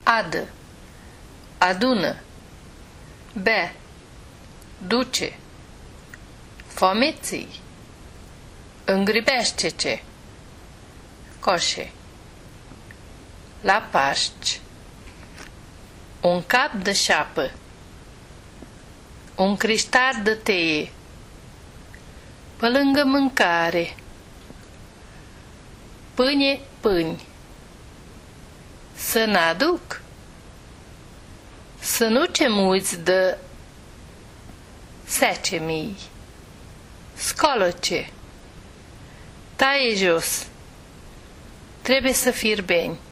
adă, adună, bea, duce, foameții, îngribește-ce, coșe, la Paști, un cap de șapă, un criștar de teie, pe lângă mâncare, pâine, pâini, să n-aduc, să nu ce muiți de 10.000, scolă-ce, taie jos, trebuie să fierbeni.